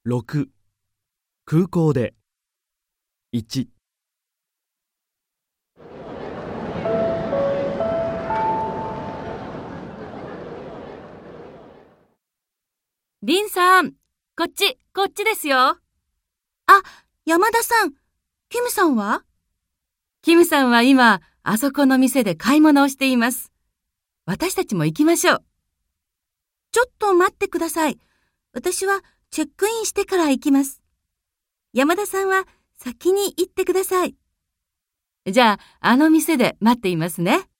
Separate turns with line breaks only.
6、空港で。1、
リンさん、こっちですよ。
あ、山田さん、キムさんは？
キムさんは今、あそこの店で買い物をしています。私たちも行きましょう。
ちょっと待ってください。私はチェックインしてから行きます。山田さんは先に行ってください。
じゃあ、あの店で待っていますね。